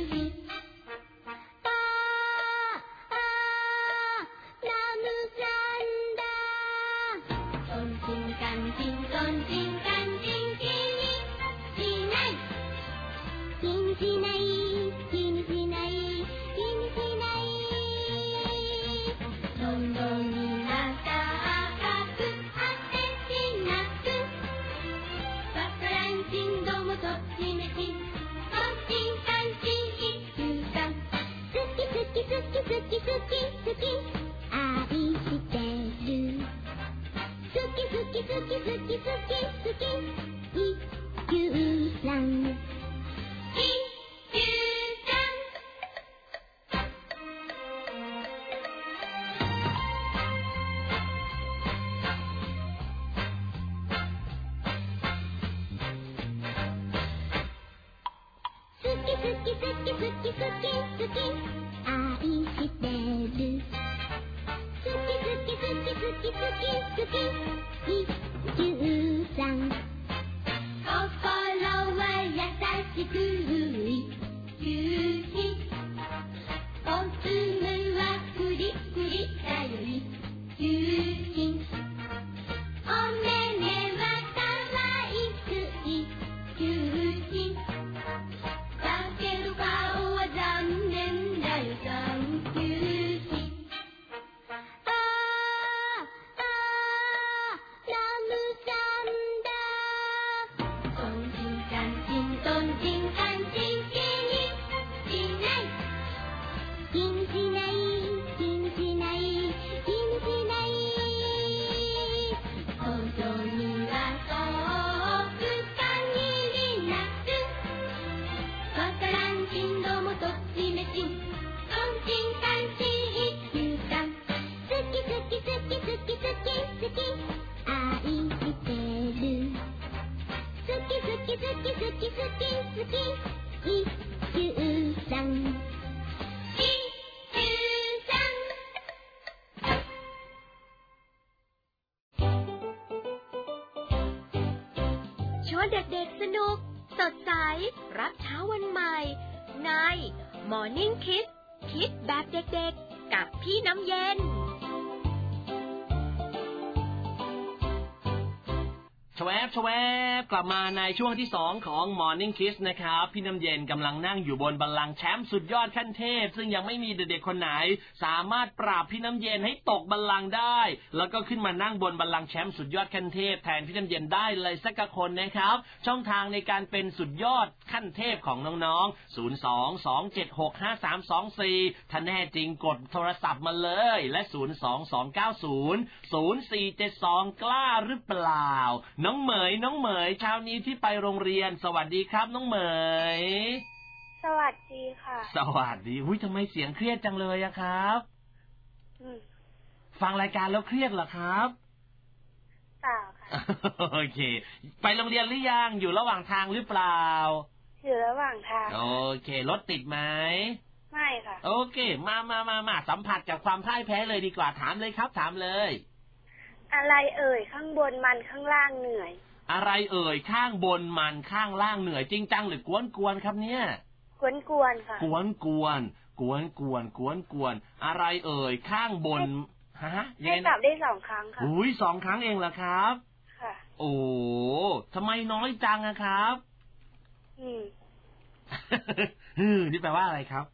ชวนเด็กๆสนุกสดใสรับเช้าวันใหม่ใน Morning Kids คิดแบบเด็กๆกับพี่น้ำเย็นชวบชวบกลับมาในช่วงที่สองของ Morning Kiss นะครับพี่น้ำเย็นกำลังนั่งอยู่บนบัลลังก์แชมป์สุดยอดขั้นเทพซึ่งยังไม่มีเด็กๆคนไหนสามารถปราบพี่น้ำเย็นให้ตกบัลลังก์ได้แล้วก็ขึ้นมานั่งบนบัลลังก์แชมป์สุดยอดขั้นเทพแทนพี่น้ำเย็นได้เลยสักคนนะครับช่องทางในการเป็นสุดยอดขั้นเทพของน้องๆศูนย์ สอง สอง เจ็ด หก ห้า สาม สอง สี่ถ้าแน่จริงกดโทรศัพท์มาเลยและศูนย์ สอง สอง เก้า ศูนย์ ศูนย์ สี่ เจ็ด สองกล้าหรือเปล่าน้องเหมยน้องเหมยเช้านี้ที่ไปโรงเรียนสวัสดีครับน้องเหมยสวัสดีค่ะสวัสดีหุ้ยทำไมเสียงเครียดจังเลยอะครับฟังรายการแล้วเครียดเหรอครับเปล่าค่ะโอเคไปโรงเรียนหรือยังอยู่ระหว่างทางหรือเปล่าอยู่ระหว่างทางโอเครถติดไหมไม่ค่ะโอเคมามามามาสัมผัสกับความพ่ายแพ้เลยดีกว่าถามเลยครับถามเลยอะไรเอ่ยข้างบนมันข้างล่างเหนื่อยอะไรเอ่ยข้างบนมันข้างล่างเหนื่อยจริงจังหรือกวนกวนครับเนี่ยกวนกวนค่ะกวนกวนกวนกวนกวนกวนอะไรเอ่ยข้างบนฮะให้ตอบได้สองครั้งค่ะอุ้ยสองครั้งเองเหรอครับค่ะโอ้ทำไมน้อยจังอะครับอืมฮึนี่แปลว่าอะไรครับ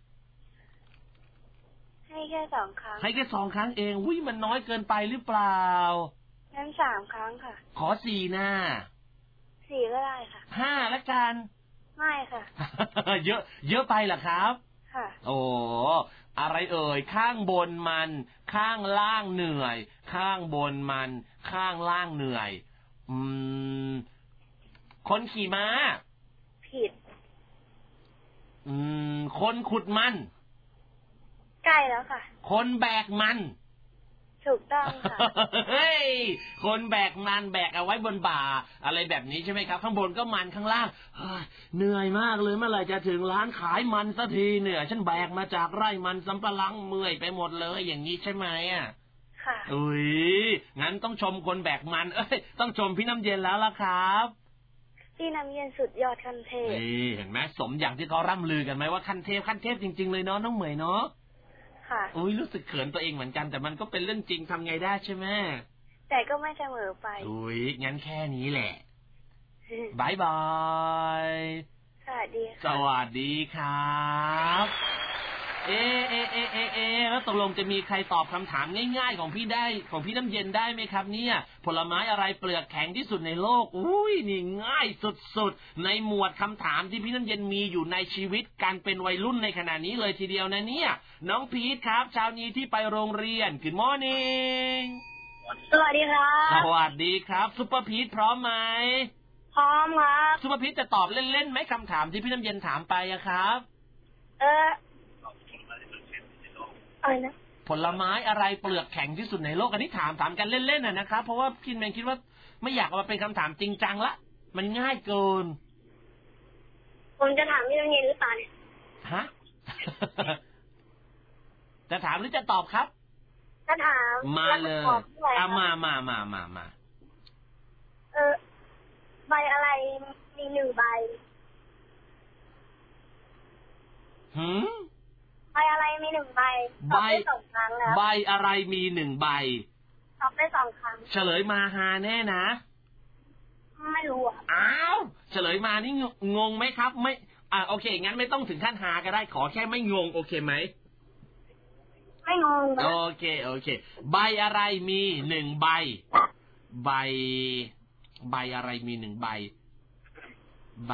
ให้แค่สองครั้งให้แค่สองครั้งเองอุ้ยมันน้อยเกินไปหรือเปล่างั้นสามครั้งค่ะขอสี่หน้าสี่ก็ได้ค่ะห้าละกันไม่ค่ะเยอะเยอะไปเหรอครับค่ะโอ้อะไรเอ่ยข้างบนมันข้างล่างเหนื่อยข้างบนมันข้างล่างเหนื่อยอืมคนขี่ม้าผิดอืมคนขุดมันใกล้แล้วค่ะคนแบกมันถูกต้องค่ะเฮ้ยคนแบกมันแบกเอาไว้บนบ่าอะไรแบบนี้ใช่ไหมครับข้างบนก็มันข้างล่างเหนื่อยมากเลยเมื่อไหร่จะถึงร้านขายมันสักทีเนี่ยฉันแบกมาจากไร่มันสำปะหลังเมื่อยไปหมดเลยอย่างนี้ใช่ไหมอ่ะค่ะอุ้ยงั้นต้องชมคนแบกมันเอ้ยต้องชมพี่น้ำเย็นแล้วล่ะครับพี่น้ำเย็นสุดยอดขั้นเทพนี่เห็นไหมสมอย่างที่เขาร่ำลือกันไหมว่าขั้นเทพขั้นเทพจริงๆเลยเนาะน้องเหมยเนาะค่ะอุ้ยรู้สึกเขินตัวเองเหมือนกันแต่มันก็เป็นเรื่องจริงทำไงได้ใช่ไหมแต่ก็ไม่เสมอไปอุ้ยงั้นแค่นี้แหละบายบายสวัสดีค่ะสวัสดีครับเอเอเอเอเอแล้วตกลงจะมีใครตอบคำถามง่ายๆของพี่ได้ของพี่น้ำเย็นได้ไหมครับเนี่ยผลไม้อะไรเปลือกแข็งที่สุดในโลกอุ้ยนี่ง่ายสุดๆในหมวดคำถามที่พี่น้ำเย็นมีอยู่ในชีวิตการเป็นวัยรุ่นในขณะนี้เลยทีเดียวนะเนี่ยน้องพีทครับเช้านี้ที่ไปโรงเรียน Good morning สวัสดีครับสวัสดีครับซุปเปอร์พีทพร้อมไหมพร้อมครับซุปเปอร์พีทจะตอบเล่นๆไหมคำถามที่พี่น้ำเย็นถามไปอะครับเอออะไรนะผลไม้อะไรเปลือกแข็งที่สุดในโลกอันนี้ถามถามกันเล่นๆน่ะนะครับเพราะว่าพี่แมนคิดว่าไม่อยากเอามาเป็นคำถามจริงจังละมันง่ายเกินผมจะถามพี่น้ำเย็นหรือเปล่าเนี่ยฮะ จะถามหรือจะตอบครับจะถามมาเลยอ่ะมามามามามาเออใบอะไรมีหนึ่งใบหืมใบอะไรมีหนึ่งใบตอบได้สองครั้งแล้วใบอะไรมีหนึ่งใบตอบได้สองครั้งเฉลยมาฮาแน่นะไม่รู้อ่ะอ้าวเฉลยมานี่งงไหมครับไม่อ่าโอเคงั้นไม่ต้องถึงขั้นฮาก็ได้ขอแค่ไม่งงโอเคไหมไม่งงโอเคโอเคใบอะไรมีหนึ่งใบใบใบอะไรมีหนึ่งใบใบ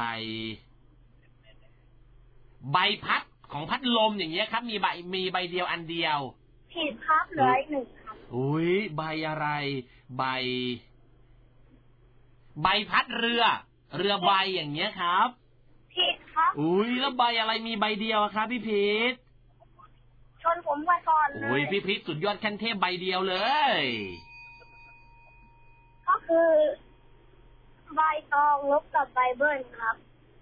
ใบพัดของพัดลมอย่างเงี้ยครับมีใบมีใบเดียวอันเดียวผิดครับเหลืออีกหนึ่งครับอุ้ยใบอะไรใบใบพัดเรือเรือใบอย่างเงี้ยครับผิดครับอุ้ยแล้วใบอะไรมีใบเดียวครับพี่พีทชนผมไว้ก่อนเลยอุ้ยพี่พีทสุดยอดขั้นเทพใบเดียวเลยก็คือใบตองลบกับใบเบิ้ลครับ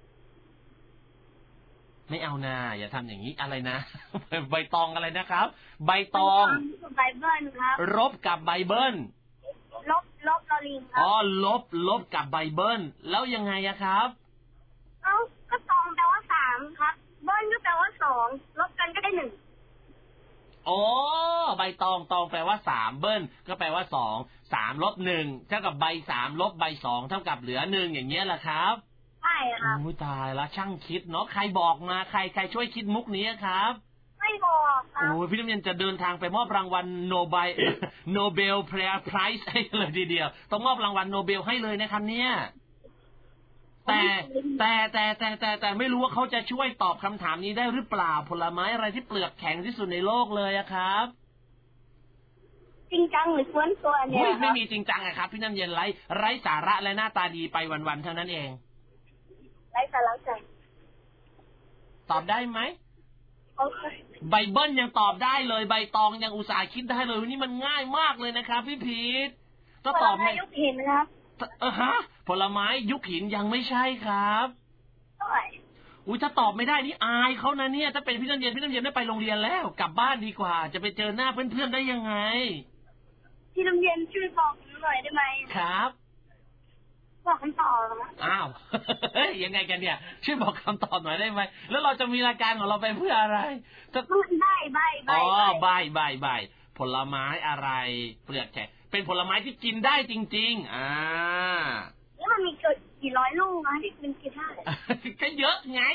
ไม่เอานาอย่าทำอย่างนี้อะไรนะใบตองอะไรนะครับใบตองใบเบิ้ลครับลบกับใบเบิ้ลลบลบลอลิงครับอ๋อลบลบกับใบเบิ้ลแล้วยังไงอะครับเอ้าก็ตองแปลว่าสามครับเบิ้ลก็แปลว่าสองลบกันก็ได้หนึ่งอ๋อใบตองตองแปลว่าสามเบิ้ลก็แปลว่าสองสามลบหนึ่งเท่ากับใบสามลบใบสองเท่ากับเหลือหนึ่งอย่างเงี้ยแหละครับใช่ครับโอ้ตายละช่างคิดเนาะใครบอกมาใครใครช่วยคิดมุกนี้ครับไม่บอกครับโอ้พี่น้ำเย็นจะเดินทางไปมอบรางวัลโนเบลโนเบลไพรส์ให้เลยทีเดียวต้องมอบรางวัลโนเบลให้เลยนะครับเนี่ยแต่แต่แต่แต่แต่แต่ไม่รู้ว่าเขาจะช่วยตอบคำถามนี้ได้หรือเปล่าผลไม้อะไรที่เปลือกแข็งที่สุดในโลกเลยอะครับจริงจังหรือล้วนตัวเนี่ยไม่มีจริงจังอะครับพี่น้ำเย็นไร้ไร้สาระและหน้าตาดีไปวันๆเท่านั้นเองไร้สาระใจตอบได้ไหมใบเบิ้ลยังตอบได้เลยใบตองยังอุตส่าห์คิดได้เลยนี่มันง่ายมากเลยนะครับพี่พีทถ้าตอบไม่ยุคหินครับเออฮะผลไม้ยุคหินยังไม่ใช่ครับอุ้ยถ้าตอบไม่ได้นี่อายเขานะเนี่ยถ้าเป็นพี่น้ำเย็นพี่น้ำเย็นไม่ไปโรงเรียนแล้วกลับบ้านดีกว่าจะไปเจอหน้าเพื่อนๆได้ยังไงพี่น้ำเย็นช่วยบอกหน่อยได้ไหมครับบอกคำตอบอ้าวยังไงกันเนี่ยช่วยบอกคำตอบหน่อยได้ไหมแล้วเราจะมีรายการของเราไปเพื่ออะไรจะใบใบใบอ๋อใบใบใบผลไม้อะไรเปลือกแข็งเป็นผลไม้ที่กินได้จริงๆอ่าแล้วมันมีเกิดกี่ร้อยลูกนะที่มันกินได้ก็เยอะไง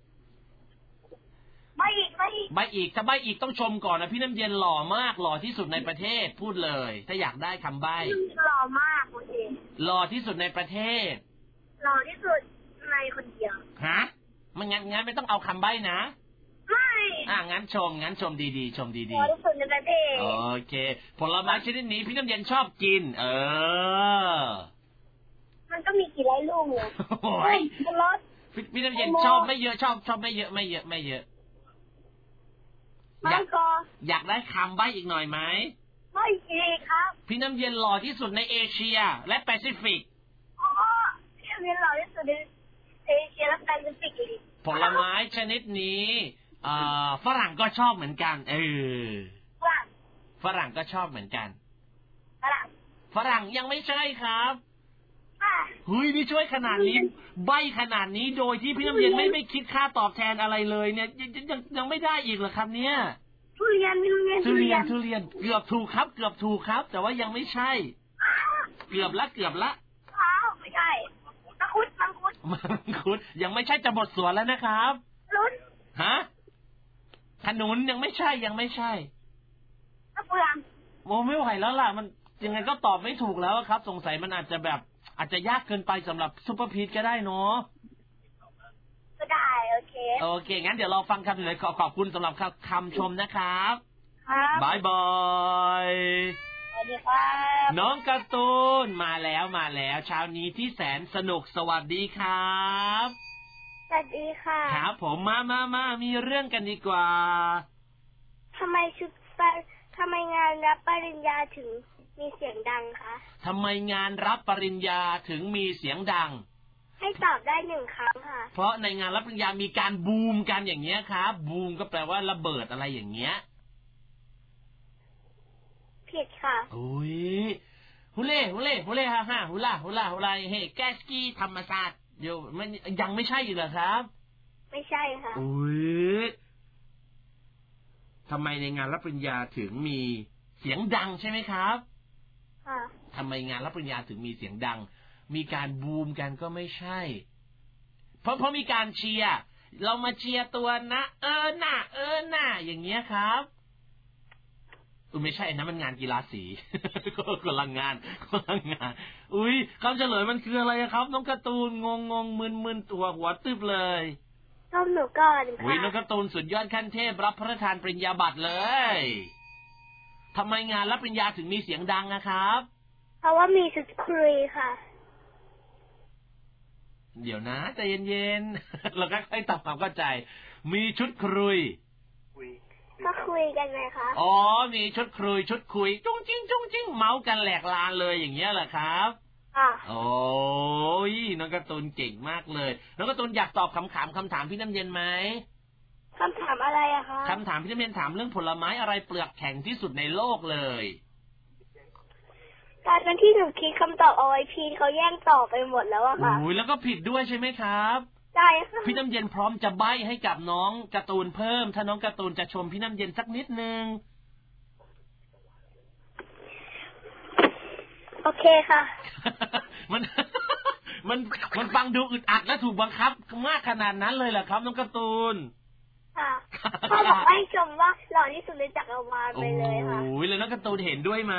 ใบอีกใบอีกใบอีกถ้าใบอีกต้องชมก่อนนะพี่น้ำเย็นหล่อมากหล่อที่สุดในประเทศพูดเลยถ้าอยากได้คำใบหล่อมากโอเคหล่อที่สุดในประเทศหล่อที่สุดในคนเดียวฮะมันงั้นงั้นไม่ต้องเอาคำใบนะไม่อ่ะงั้นชมงั้นชมดีๆชมดีๆหล่อที่สุดในประเทศโอเคผลไม้ชนิดนี้พี่น้ำเย็นชอบกินเออมันก็มีกี่ร้อยลูกเนี่ยโอ้ยรถพี่น้ำเย็นชอบไม่เยอะชอบชอบไม่เยอะไม่เยอะไม่เยอะอยากอยากได้คำใบ้อีกหน่อยไหมไม่อีกครับพี่น้ำเย็นหล่อที่สุดในเอเชียและแปซิฟิกอ๋อพี่น้ำเย็นหล่อที่สุดในเอเชียและแปซิฟิกอีกผลไม้ชนิดนี้เอ่อฝรั่งก็ชอบเหมือนกันเออฝรั่งฝรั่งก็ชอบเหมือนกันฝรั่งฝรั่งยังไม่ใช่ครับเฮ้ยนี่ช่วยขนาดนี้ใบขนาดนี้โดยที่พี่น้ำเย็นไม่ไม่คิดค่าตอบแทนอะไรเลยเนี่ยยังยังยังไม่ได้อีกเหรอครับเนี่ยทุเรียนทุเรียนทุเรียนทุเรียนเกือบถูกครับเกือบถูกครับแต่ว่ายังไม่ใช่เกือบละเกือบละอ้าวไม่ใช่มังคุดมังคุดมังคุดยังไม่ใช่จะหมดสวนแล้วนะครับลุ้นฮะขนุนยังไม่ใช่ยังไม่ใช่มะเฟืองโอ้ไม่ไหวแล้วล่ะมันยังไงก็ตอบไม่ถูกแล้วครับสงสัยมันอาจจะแบบอาจจะยากเกินไปสำหรับซุปเปอร์พีทก็ได้เนาะก็ได้โอเคโอเคงั้นเดี๋ยวเราฟังคำเฉลยขอขอบคุณสำหรับคำชมนะครับครับบายบายสวัสดีครับน้องการ์ตูนมาแล้วมาแล้วเช้านี้ที่แสนสนุกสวัสดีครับสวัสดีค่ะครับผมมามามามีเรื่องกันดีกว่าทำไมชุดทำไมงานรับปริญญาถึงมีเสียงดังคะทำไมงานรับปริญญาถึงมีเสียงดังให้ตอบได้หนึ่งครั้งค่ะเพราะในงานรับปริญญามีการบูมกันอย่างเงี้ยครับบูมก็แปลว่าระเบิดอะไรอย่างเงี้ยผิดค่ะโอ้ยฮุเล่ฮุเล่ฮุเล่ฮ่าฮ่าฮุล่าฮุล่าฮุล่าเฮ้แกสกี้ธรรมศาสตร์เดี๋ยวมันยังไม่ใช่อีกเหรอครับไม่ใช่ค่ะโอ้ยทำไมในงานรับปริญญาถึงมีเสียงดังใช่ไหมครับค่ะทำไมงานรับปริญญาถึงมีเสียงดังมีการบูมกันก็ไม่ใช่เพราะเพราะมีการเชียร์เรามาเชียร์ตัวนะเออหน้าเออหน้าอย่างเงี้ยครับอุ้ยไม่ใช่นะมันงานกีฬาสีคนละงานคนละงานอุ้ยคำเฉลยมันคืออะไรครับน้องการ์ตูนงงงงมึนมึนตัวหัวตึบเลยส้มหนูก่อนค่ะอุ้ยน้องการ์ตูนสุดยอดขั้นเทพรับพระราชทานปริญญาบัตรเลยทำไมงานรับปริญญาถึงมีเสียงดังนะครับเพราะว่ามีชุดคุยค่ะเดี๋ยวนะใจเย็นๆเราก็ค่อยตอบความเข้าใจมีชุดคุยก็คุยกันไหมคะอ๋อมีชุดคุยชุดคุยจุ้งจิ้งจุ้งจิ้งเมาส์กันแหลกลานเลยอย่างเงี้ยเหรอครับค่ะโอ้ยน้องการ์ตูนเก่งมากเลยน้องการ์ตูนอยากตอบคำถามคำถามพี่น้ำเย็นไหมคำถามอะไรอะคะคำถามพี่น้ำเย็นถามเรื่องผลไม้อะไรเปลือกแข็งที่สุดในโลกเลยตอนนั้นที่หนูคิดคำตอบเอาไว้พีเขาแย่งตอบไปหมดแล้วอะค่ะโอ้ยแล้วก็ผิดด้วยใช่ไหมครับใช่ค่ะพี่น้ำเย็นพร้อมจะใบ้ให้กับน้องการ์ตูนเพิ่มถ้าน้องการ์ตูนจะชมพี่น้ำเย็นสักนิดนึงโอเคค่ะมันมันมันฟังดูอึดอัดและถูกบังคับมากขนาดนั้นเลยเหรอครับน้องการ์ตูนค่ะพ่อบอกให้ชมว่าหล่อที่สุดในจักรวาลไปเลยค่ะโอ้ยแล้วน้องการ์ตูนเห็นด้วยไหม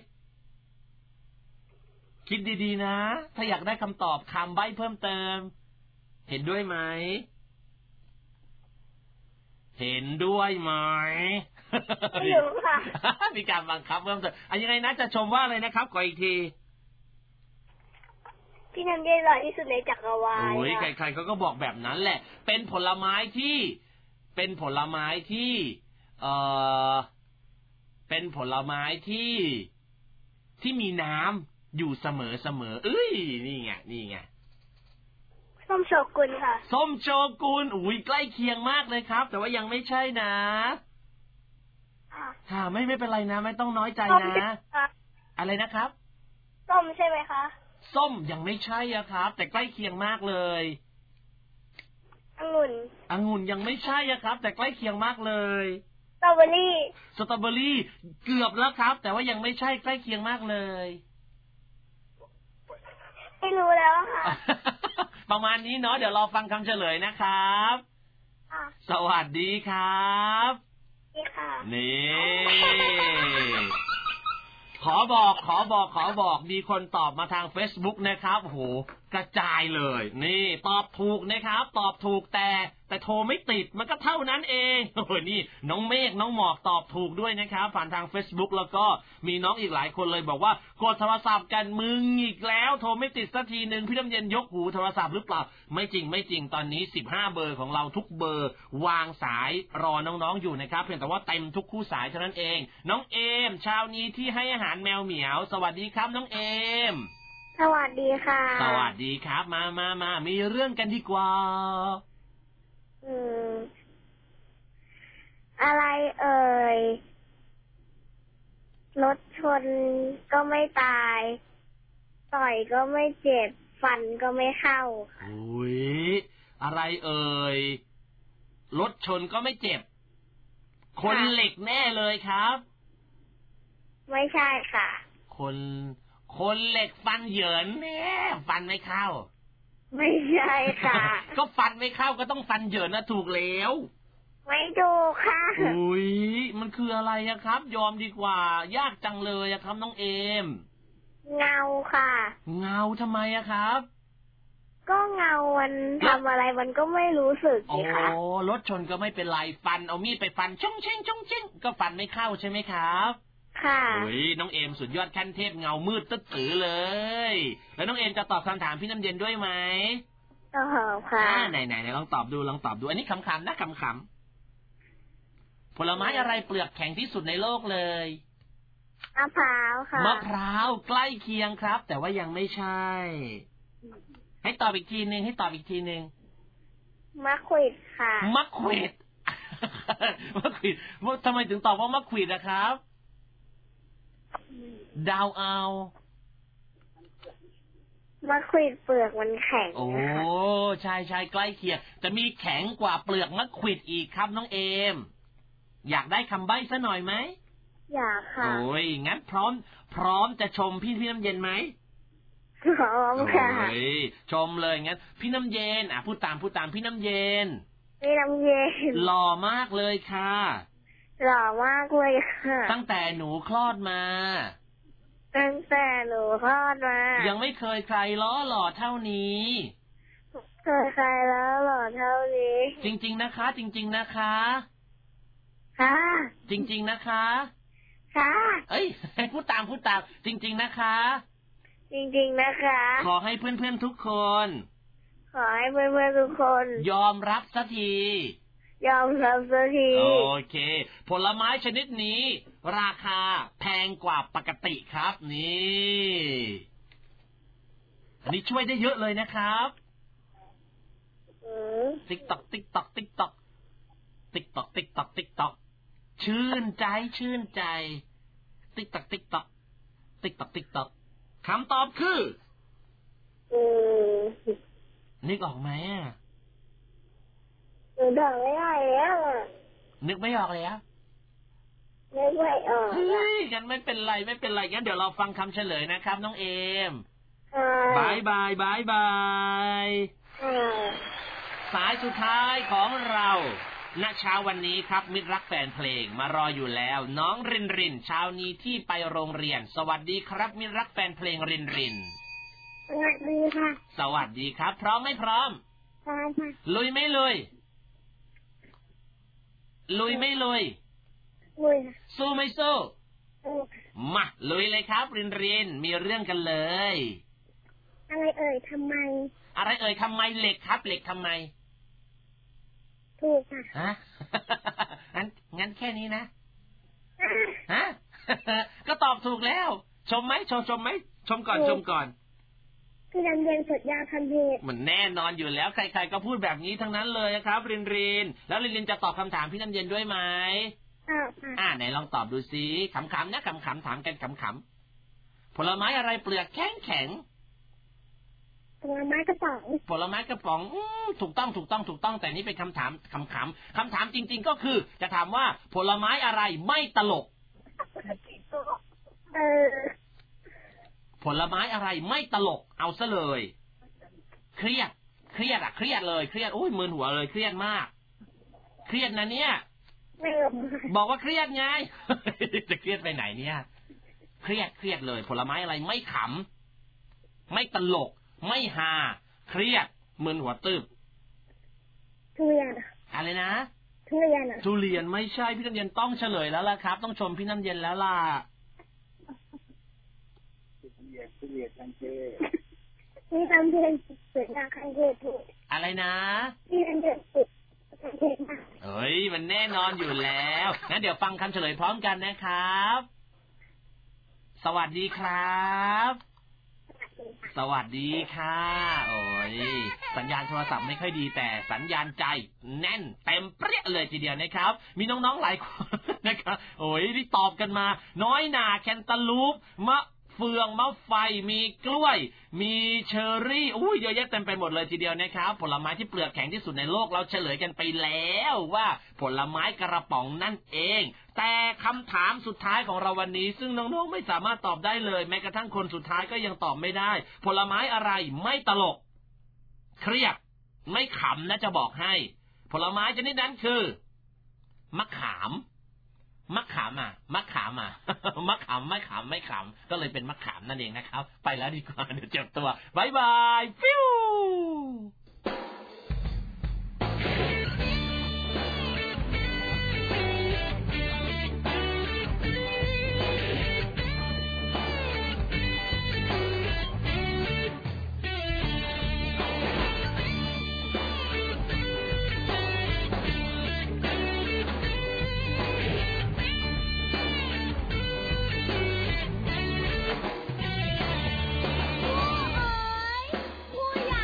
คิดดีๆนะถ้าอยากได้คำตอบคำใบ้เพิ่มเติมเห็นด้วยไหมเห็นด้วยไหมไม่รู้ค่ะมีการบังคับเพิ่มเติมอันยังไงนะจะชมว่าอะไรนะครับขออีกทีพี่น้ำเย็นหล่อที่สุดในจักรวาลโอ้ยใครๆเขาก็บอกแบบนั้นแหละเป็นผลไม้ที่เป็นผลไม้ที่เอ่อเป็นผลไม้ที่ที่มีน้ำอยู่เสมอเสมอเอ้ยนี่ไงนี่ไงส้มโชกุนค่ะส้มโชกุนอุ้ยใกล้เคียงมากเลยครับแต่ว่ายังไม่ใช่นะค่ะไม่ไม่เป็นไรนะไม่ต้องน้อยใจนะอะไรนะครับส้มใช่ไหมคะส้มยังไม่ใช่อะครับแต่ใกล้เคียงมากเลยองุ่นองุ่นยังไม่ใช่อะครับแต่ใกล้เคียงมากเลยสตรอเบอรี่สตรอเบอรี่เกือบแล้วครับแต่ว่ายังไม่ใช่ใกล้เคียงมากเลยไม่รู้แล้วค่ะประมาณนี้เนาะเดี๋ยวรอฟังคำเฉลยนะครับสวัสดีครับนี่ค่ะนี่ขอบอกขอบอกขอบอกมีคนตอบมาทาง Facebook นะครับโอ้โหกระจายเลยนี่ตอบถูกนะครับตอบถูกแต่แต่โทรไม่ติดมันก็เท่านั้นเองโอ้โหนี่น้องเมฆน้องหมอกตอบถูกด้วยนะครับผ่านทาง Facebook แล้วก็มีน้องอีกหลายคนเลยบอกว่ากดโทรศัพท์กันมึงอีกแล้วโทรไม่ติดสักทีนึงพี่น้ำเย็นยกหูโทรศัพท์หรือเปล่าไม่จริงไม่จริงตอนนี้สิบห้าเบอร์ของเราทุกเบอร์วางสายรอน้องๆอยู่นะครับเพียงแต่ว่าเต็มทุกคู่สายเท่านั้นเองน้องเอมเช้านี้ที่ให้อาหารแมวเหมียวสวัสดีครับน้องเอมสวัสดีค่ะสวัสดีครับมามามามีเรื่องกันดีกว่าอืมอะไรเอ่ยรถชนก็ไม่ตายต่อยก็ไม่เจ็บฟันก็ไม่เข้าโอ้ยอะไรเอ่ยรถชนก็ไม่เจ็บคนเหล็กแน่เลยครับไม่ใช่ค่ะคนคนเหล็กฟันเหยินแน่ฟันไม่เข้าไม่ใช่ค่ะก็ฟันไม่เข้าก็ต้องฟันเหยินนะถูกแล้วไม่ถูกค่ะอุ้ยมันคืออะไรอะครับยอมดีกว่ายากจังเลยอะครับน้องเอมเงาค่ะเงาทำไมอะครับก็เงามันทำอะไรมันก็ไม่รู้สึกสิคะโอ้รถชนก็ไม่เป็นไรฟันเอามีดไปฟันช่องเช่งช่องเช่งก็ฟันไม่เข้าใช่ไหมครับค่ะโอ้ยน้องเอมสุดยอดขั้นเทพเงามืดตึ๊ดตือเลยแล้วน้องเอมจะตอบคำถามพี่น้ำเย็นด้วยไหมตอบค่ะไหนไหนไหนลองตอบดูลองตอบดูอันนี้คำคำนะคำคำผลไม้อะไรเปลือกแข็งที่สุดในโลกเลยมะพร้าวค่ะมะพร้าวใกล้เคียงครับแต่ว่ายังไม่ใช่ให้ตอบอีกทีนึงให้ตอบอีกทีนึงมะขวิดค่ะมะขวิดมะขวิดทำไมถึงตอบว่ามะขวิดนะครับดาวเอามะขวิดเปลือกมันแข็งโอ้ใช่ใช่ใกล้เคียงจะมีแข็งกว่าเปลือกมะขวิดอีกครับน้องเอมอยากได้คำใบ้ซะหน่อยไหมอยากค่ะโอ้ยงั้นพร้อมพร้อมจะชมพี่พี่น้ำเย็นไหมพร้อมค่ะโอ้ยชมเลยงั้นพี่น้ำเย็นอ่ะพูดตามพูดตามพี่น้ำเย็นพี่น้ำเย็นหล่อมากเลยค่ะหล่อมากเลยค่ะตั้งแต่หนูคลอดมาตั้งแต่หนูคลอดมายังไม่เคยใครล้อหล่อเท่านี้เคยใครแล้วหล่อเท่านี้จริงๆนะคะจริงๆนะคะค่ะจริงๆนะคะค่ะเอ้ยพูดตามพูดตามจริงๆนะคะจริงๆนะคะขอให้เพื่อนๆทุกคนขอให้เพื่อนๆทุกคนยอมรับสักทียอมรับสักทีโอเคผลไม้ชนิดนี้ราคาแพงกว่าปกติครับนี่อันนี้ช่วยได้เยอะเลยนะครับติ๊กตอกติ๊กตอกติ๊กตอกติ๊กตอกติ๊กตอกติ๊กตอกชื่นใจชื่นใจติ๊กตอกติ๊กตอกติ๊กตอกติ๊กตอกคำตอบคือนึกออกไหมอ่ะนึกไม่ออกแล้วนึกไม่ออกเลยอ่ะนึกไม่ออกเฮ้ยงั้นไม่เป็นไรไม่เป็นไรงั้นเดี๋ยวเราฟังคำเฉลยนะครับน้องเอมบายบายบายบายสายสุดท้ายของเราณเช้าวันนี้ครับมิตรรักแฟนเพลงมารออยู่แล้วน้องรินรินเช้านี้ที่ไปโรงเรียนสวัสดีครับมิตรรักแฟนเพลงรินรินสวัสดีค่ะสวัสดีครับพร้อมไม่พร้อมพร้อมค่ะลุยไม่ลุยลุยไม่ลุยลุยสู้ไม่สู้มาลุยเลยครับรินรินมีเรื่องกันเลยอะไรเอ่ยทำไมอะไรเอ่ยทำไมเหล็กครับเหล็กทำไมถูกค่ะฮะงั้นงั้นแค่นี้นะฮะก็ตอบถูกแล้วชมไหมชมชมไหมชมก่อนชมก่อนพี่น้ำเย็นสุดยอดทันทีมันแน่นอนอยู่แล้วใครๆก็พูดแบบนี้ทั้งนั้นเลยครับรินรินแล้วรินรินจะตอบคำถามพี่น้ำเย็นด้วยไหมอ้าวอ่าไหนลองตอบดูสิขำๆนะขำๆถามกันขำๆผลไม้อะไรเปลือกแข็งแข็งผลไม้กระป๋องผลไม้กระป๋องถูกต้องถูกต้องถูกต้องแต่นี่เป็นคำถามขำๆคำถามจริงๆก็คือจะถามว่าผลไม้อะไรไม่ตลกเออผลไม้อะไรไม่ตลกเอาซะเลยเครียดเครียดอะเครียดเลยเครียดโอ้ยมึนหัวเลยเครียดมากเครียดนะเนี่ยบอกว่าเครียดไงจะเครียดไปไหนเนี่ยเครียดเครียดเลยผลไม้อะไรไม่ขำไม่ตลกไม่ฮาเครียดมึนหัวตึบทุเรียนอะไรนะทุเรียนทุเรียนไม่ใช่พี่น้ำเย็นต้องเฉลยแล้วล่ะครับต้องชมพี่น้ำเย็นแล้วล่ะทุเรียนคังเทศนี่ทำเพียงสุดยอดคังเทศถูกอะไรนะพี่น้ำเย็นสุดคังเทศเฮ้ยมันแน่นอนอยู่แล้วงั้นเดี๋ยวฟังคำเฉลยพร้อมกันนะครับสวัสดีครับสวัสดีค่ะโอ้ยสัญญาณโทรศัพท์ไม่ค่อยดีแต่สัญญาณใจแน่นเต็มเปรี้ยเลยทีเดียวนะครับมีน้องๆหลายคนนะครับโอ้ยที่ตอบกันมาน้อยหน่าแคนตาลูปมะเฟืองมะไฟมีกล้วยมีเชอร์รี่อุ้ยเยอะแยะเต็มไปหมดเลยทีเดียวนะครับผลไม้ที่เปลือกแข็งที่สุดในโลกเราเฉลยกันไปแล้วว่าผลไม้กระป๋องนั่นเองแต่คำถามสุดท้ายของเราวันนี้ซึ่งน้องๆไม่สามารถตอบได้เลยแม้กระทั่งคนสุดท้ายก็ยังตอบไม่ได้ผลไม้อะไรไม่ตลกเครียดไม่ขำนะจะบอกให้ผลไม้ชนิดนั้นคือมะขามมะขามอ่ะมะขามอ่ะมะขามไม่ขามไม่ขามก็เลยเป็นมะขามนั่นเองนะครับไปแล้วดีกว่าเดี๋ยวเจ็บตัวบายบายฟิวครูอย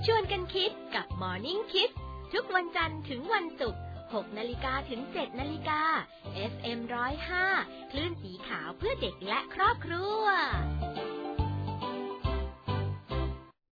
ชวนกันคิดกับ Morning Kids ทุกวันจันทร์ถึงวันศุกร์ หกนาฬิกาถึงเจ็ดนาฬิกา เอฟ เอ็ม หนึ่งศูนย์ห้า คลื่นสีขาวเพื่อเด็กและครอบครัว